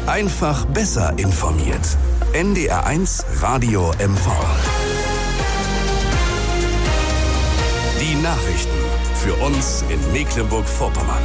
Einfach besser informiert. NDR1 Radio MV. Die Nachrichten für uns in Mecklenburg-Vorpommern.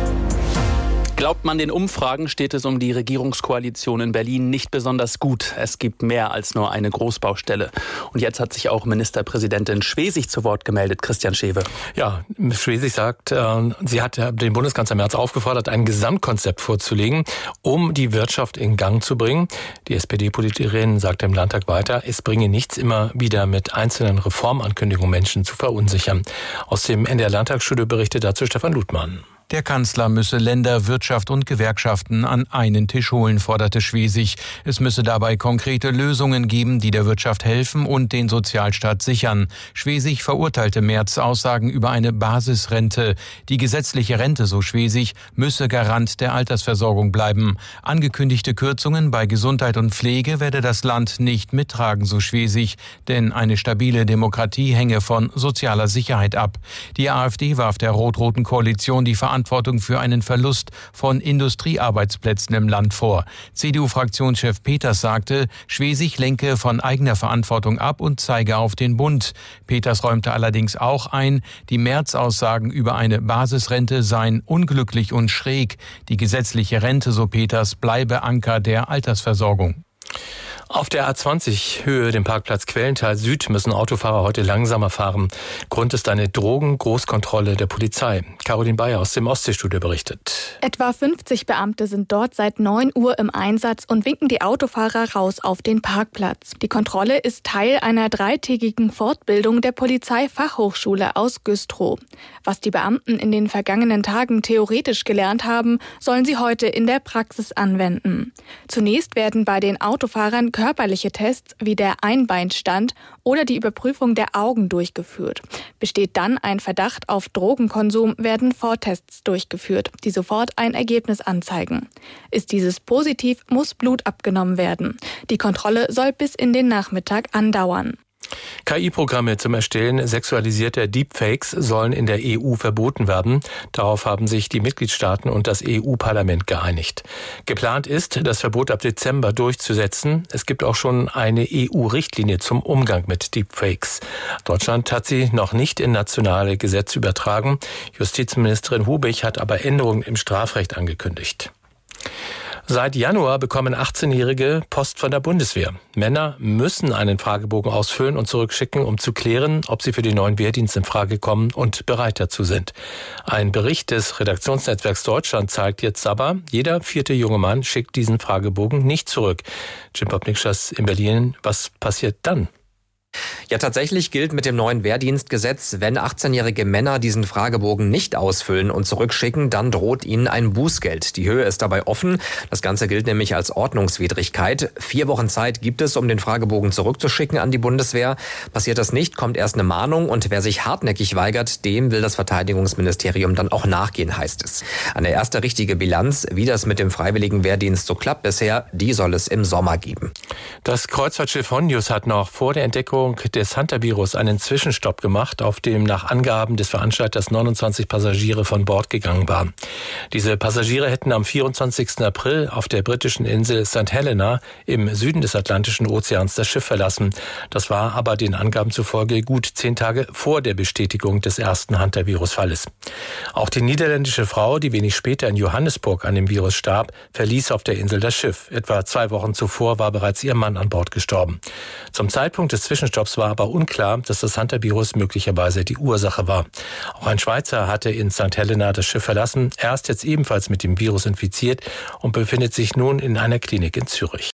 Glaubt man den Umfragen, steht es um die Regierungskoalition in Berlin nicht besonders gut. Es gibt mehr als nur eine Großbaustelle. Und jetzt hat sich auch Ministerpräsidentin Schwesig zu Wort gemeldet. Christian Schewe. Ja, Schwesig sagt, sie hat den Bundeskanzler Merz aufgefordert, ein Gesamtkonzept vorzulegen, um die Wirtschaft in Gang zu bringen. Die SPD-Politikerin sagte im Landtag weiter, es bringe nichts, immer wieder mit einzelnen Reformankündigungen Menschen zu verunsichern. Aus dem NDR Landtagsstudio berichtet dazu Stefan Ludmann. Der Kanzler müsse Länder, Wirtschaft und Gewerkschaften an einen Tisch holen, forderte Schwesig. Es müsse dabei konkrete Lösungen geben, die der Wirtschaft helfen und den Sozialstaat sichern. Schwesig verurteilte Merz' Aussagen über eine Basisrente. Die gesetzliche Rente, so Schwesig, müsse Garant der Altersversorgung bleiben. Angekündigte Kürzungen bei Gesundheit und Pflege werde das Land nicht mittragen, so Schwesig, denn eine stabile Demokratie hänge von sozialer Sicherheit ab. Die AfD warf der rot-roten Koalition die Verantwortung für einen Verlust von Industriearbeitsplätzen im Land vor. CDU-Fraktionschef Peters sagte, Schwesig lenke von eigener Verantwortung ab und zeige auf den Bund. Peters räumte allerdings auch ein, die Merz-Aussagen über eine Basisrente seien unglücklich und schräg. Die gesetzliche Rente, so Peters, bleibe Anker der Altersversorgung. Auf der A20 Höhe dem Parkplatz Quellental Süd müssen Autofahrer heute langsamer fahren. Grund ist eine Drogengroßkontrolle der Polizei. Caroline Bayer aus dem Ostseestudio berichtet. Etwa 50 Beamte sind dort seit 9 Uhr im Einsatz und winken die Autofahrer raus auf den Parkplatz. Die Kontrolle ist Teil einer 3-tägigen Fortbildung der Polizeifachhochschule aus Güstrow. Was die Beamten in den vergangenen Tagen theoretisch gelernt haben, sollen sie heute in der Praxis anwenden. Zunächst werden bei den Autofahrern körperliche Tests wie der Einbeinstand oder die Überprüfung der Augen durchgeführt. Besteht dann ein Verdacht auf Drogenkonsum, werden Vortests durchgeführt, die sofort ein Ergebnis anzeigen. Ist dieses positiv, muss Blut abgenommen werden. Die Kontrolle soll bis in den Nachmittag andauern. KI-Programme zum Erstellen sexualisierter Deepfakes sollen in der EU verboten werden. Darauf haben sich die Mitgliedstaaten und das EU-Parlament geeinigt. Geplant ist, das Verbot ab Dezember durchzusetzen. Es gibt auch schon eine EU-Richtlinie zum Umgang mit Deepfakes. Deutschland hat sie noch nicht in nationale Gesetze übertragen. Justizministerin Hubich hat aber Änderungen im Strafrecht angekündigt. Seit Januar bekommen 18-Jährige Post von der Bundeswehr. Männer müssen einen Fragebogen ausfüllen und zurückschicken, um zu klären, ob sie für den neuen Wehrdienst in Frage kommen und bereit dazu sind. Ein Bericht des Redaktionsnetzwerks Deutschland zeigt jetzt aber, jeder 4. junge Mann schickt diesen Fragebogen nicht zurück. Jim Popnikschas in Berlin, was passiert dann? Ja, tatsächlich gilt mit dem neuen Wehrdienstgesetz, wenn 18-jährige Männer diesen Fragebogen nicht ausfüllen und zurückschicken, dann droht ihnen ein Bußgeld. Die Höhe ist dabei offen. Das Ganze gilt nämlich als Ordnungswidrigkeit. 4 Wochen Zeit gibt es, um den Fragebogen zurückzuschicken an die Bundeswehr. Passiert das nicht, kommt erst eine Mahnung und wer sich hartnäckig weigert, dem will das Verteidigungsministerium dann auch nachgehen, heißt es. Eine erste richtige Bilanz, wie das mit dem freiwilligen Wehrdienst so klappt bisher, die soll es im Sommer geben. Das Kreuzfahrtschiff Hondius hat noch vor der Entdeckung des Hunter-Virus einen Zwischenstopp gemacht, auf dem nach Angaben des Veranstalters 29 Passagiere von Bord gegangen waren. Diese Passagiere hätten am 24. April auf der britischen Insel St. Helena im Süden des Atlantischen Ozeans das Schiff verlassen. Das war aber den Angaben zufolge gut 10 Tage vor der Bestätigung des ersten Hunter-Virus-Falles. Auch die niederländische Frau, die wenig später in Johannesburg an dem Virus starb, verließ auf der Insel das Schiff. Etwa 2 Wochen zuvor war bereits ihr Mann an Bord gestorben. Zum Zeitpunkt des Zwischenstopps war aber unklar, dass das Hunter-Virus möglicherweise die Ursache war. Auch ein Schweizer hatte in St. Helena das Schiff verlassen. Er ist jetzt ebenfalls mit dem Virus infiziert und befindet sich nun in einer Klinik in Zürich.